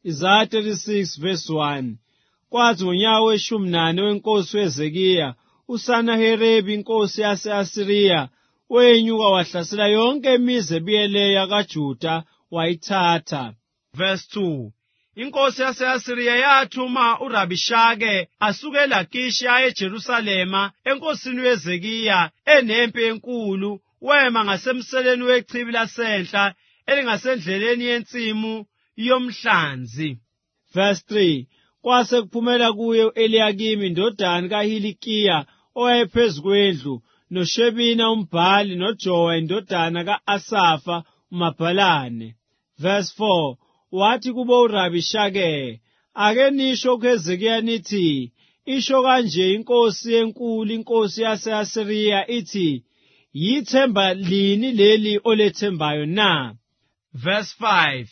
Isaiah 36 verse 1. Kwathi ngonyaka we-14 wenkosi uHezekiya, uSanaheribhi inkosi yase-Asiriya wenyuka wahlasela yonke imizi ebiyeleyo kaJuda wayithatha. Verse 2. Inkosi yase-Asiriya yathuma uRabhishake asuke eLakishi aye eJerusalema enkosini uHezekiya enempi enkulu, wema ngasemseleni wechibi lasenhla elingasendleleni yensimu yomhlanzi. Verse 3. Kwase kuphumela kuye u-Eliyakimi indodana kaHilikiya owayephezu kwendlu, noShebina umbhali, noJowa indodana ka-Asafa umabhalane. Verse 4. Wathi kubo uRabhishake, ake nisho kuHezekiya nithi, isho kanje inkosi enkulu, inkosi yase-Asiriya ithi, yithemba lini leli olethembayo na? Verse 5.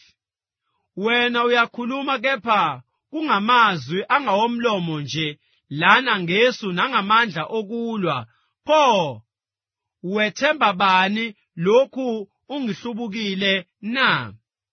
Wena uyakhuluma kepha kungamazwi angawomlomo nje, lana ngesu nangamandla okulwa. Pho wethemba bani lokhu ungihlubukile na?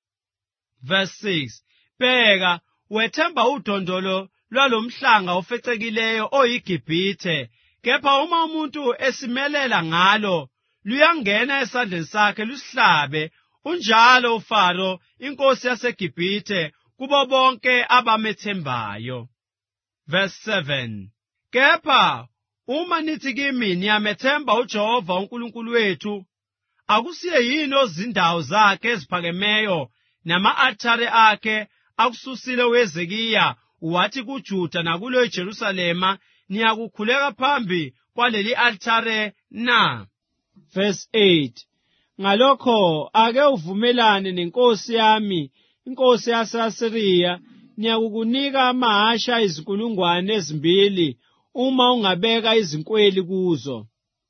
Verse 6. Bheka, wethemba udondolo lwalomhlanga ofecekileyo oyiGibhithe, kepha uma umuntu esimelela ngalo, luyangena esandleni sakhe lusihlabe, unjalo uFaro inkosi yaseGibhithe kubo bonke abamethembayo. Verse 7. Kepha uma nithi kimi niyamethemba uJehova uNkulunkulu wethu, akusiye yini ozindawo zakhe eziphakemeyo nama-althare akhe akususile uHezekiya wathi kuJuda nakulo eJerusalema, niyakukhuleka phambi kwaleli althare na? Verse 8. Ngalokho ake uvumelane nenkosi yami inkosi yase-Asiriya, niyakukunika amahashe ayizinkulungwane 2 uma ungabeka izinkweli kuzo.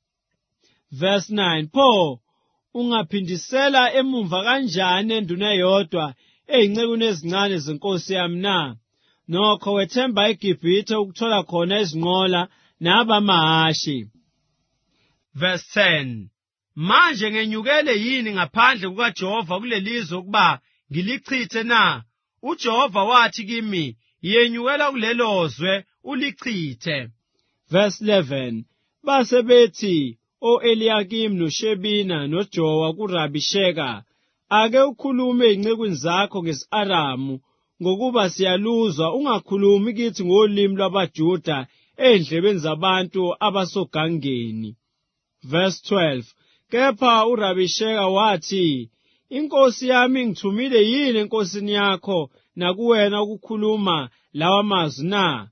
Verse 9. Pho ungaphindisela emumva kanjani enduna yodwa eyincekwini ezincane zenkosi yami na? Nokho wethemba eGibhithe ukuthola khona izinqola nabamahashe. Verse 10. Manje ngenyukele yini ngaphandle kukaJehova kulelizwe ukuba ngilichithe na? uJehova wathi kimi, yenyukela kulelozwe ulichithe. Verse 11. Base bethi o-Eliyakimi noShebina noJowa kuRabhisheka, ake ukhulume ey'ncekwini zakho ngesi-Aramu, ngokuba siyaluzwa, ungakhulumi kithi ngolimi lwabaJuda ey'ndlebeni zabantu abasogangeni. Verse 12. Kepha uRabhisheka wathi, inkosi yami ngithumile yini enkosini yakho nakuwena ukukhuluma lawa mazwi na?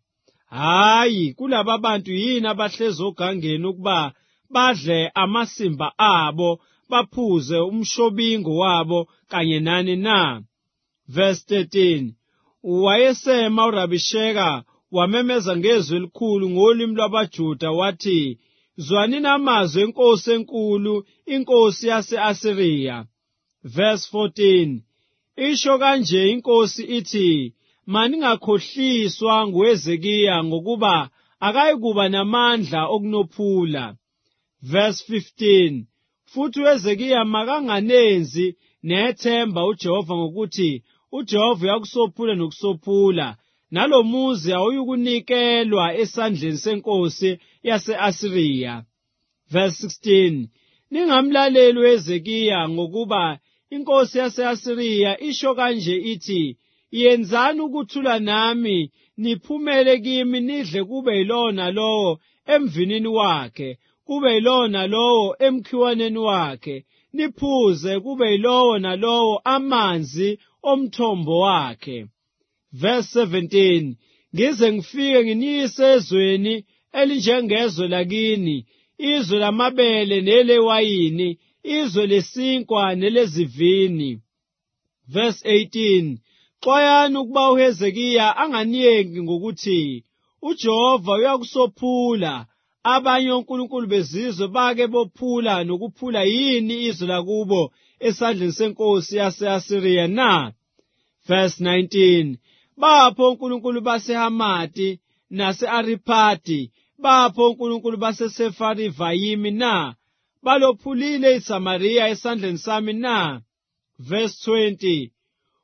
Hayi, kulaba bantu yini abahlezi ogangeni ukuba badle amasimba abo, baphuze umshobingo wabo kanye nani na? Verse 13. Wayesema uRabhisheka wamemeza ngezwi elikhulu ngolimi lwabaJuda wathi, zwanini amazwi enkosi enkulu, inkosi yase-Asiriya. Verse 14. Isho kanje inkosi ithi, maningakhohliswa nguHezekiya ngokuba akayikuba namandla okunophula. Verse 15. Futhi uHezekiya makanganenzi nethemba uJehova ngokuthi uJehova uyakusophula nokusophula, nalomuzi awuyukunikelwa esandleni senkosi yase-Asiriya. Verse 16. Ningamlaleli uHezekiya ngokuba inkosi yase-Asiriya isho kanje ithi, yenzani ukuthula nami, niphumele kimi nidle kube yilona lowo emvinini wakhe, kube yilowo nalowo emkhiwaneni wakhe, niphuze kube yilowo nalowo amanzi omthombo wakhe. Verse 17. Ngize ngifike nginiyise ezweni elinjengezwe lakini, izwe lamabele nelewayini, izwe lesinkwa nelezivini. Verse 18. Xwayani ukuba uHezekiya anganiyeki ngokuthi, uJehova uyakusophula, abanye onkulunkulu bezizwe bake bophula nokuphula yini izwe lakubo esandleni senkosi yase-Asiriya na? Verse 19. Bapho onkulunkulu baseHamati nase-Ariphadi, bapho onkulunkulu baseSefarivayimi na? Balophulile iSamariya esandleni sami na? Verse 20.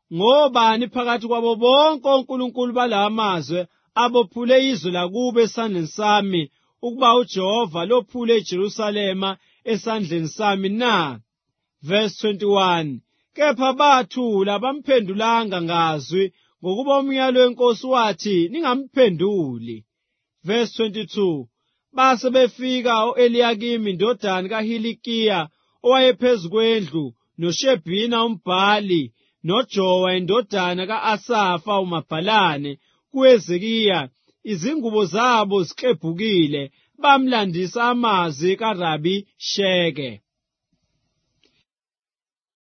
ngobani phakathi kwabo bonke onkulunkulu balawa mazwe abophule izwe lakubo esandleni sami ukuba uJehova lophule iJerusalema esandleni sami na? Verse 21. Kepha bathula bamphendulanga ngazwi ngokuba umyalo wenkosi wathi ningamphenduli. Verse 22. Base befika u-Eliyakimi indodana kaHilikiya owayephezu kwendlu, noShebhina umbhali, noJowa indodana ka-Asafa umabhalane kuHezekiya, izingubo zabo ziklebhukile, bamlandisa amazwi kaRabi Sheke.